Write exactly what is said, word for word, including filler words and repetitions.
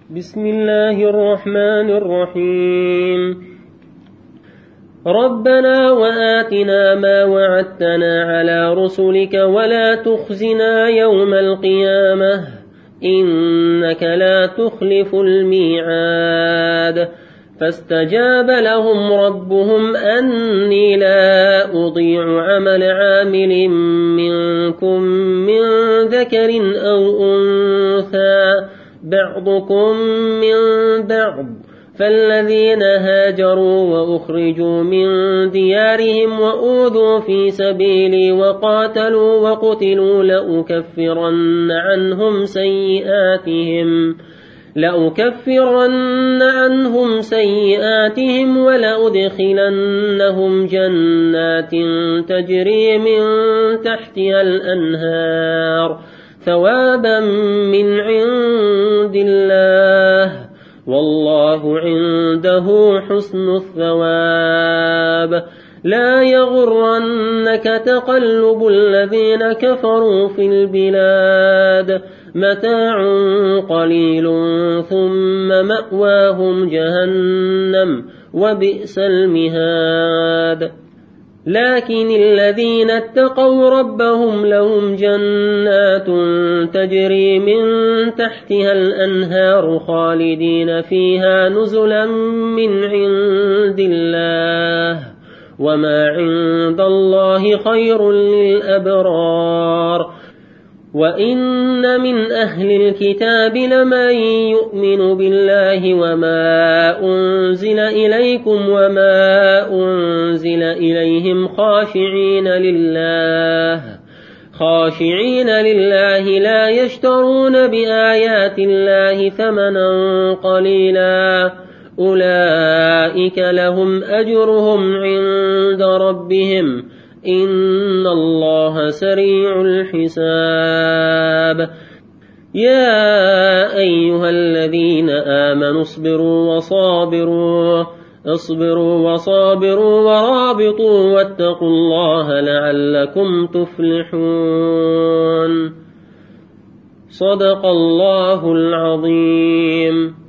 بسم الله الرحمن الرحيم ربنا وآتنا ما وعدتنا على رسلك ولا تخزنا يوم القيامة إنك لا تخلف الميعاد فاستجاب لهم ربهم أني لا أضيع عمل عامل منكم من ذكر أو أنثى بعضكم من بعض فالذين هاجروا وأخرجوا من ديارهم وأوذوا في سبيلي وقاتلوا وقتلوا لأكفرن عنهم سيئاتهم لأكفرن عنهم سيئاتهم ولأدخلنهم جنات تجري من تحتها الأنهار ثوابا من عند الله والله عنده حسن الثواب لا يغرنك تقلب الذين كفروا في البلاد متاع قليل ثم مأواهم جهنم وبئس المهاد لكن الذين اتقوا ربهم لهم جنات تجري من تحتها الأنهار خالدين فيها نزلا من عند الله وما عند الله خير للأبرار وإن من أهل الكتاب لمن يؤمن بالله وما أنزل إليكم وما أنزل إليهم خاشعين لله خاشعين لله لا يشترون بآيات الله ثمنا قليلا أولئك لهم أجرهم عند ربهم إن الله سريع الحساب يا أيها الذين آمنوا اصبروا وصابروا اصبروا وصابروا ورابطوا واتقوا الله لعلكم تفلحون صدق الله العظيم.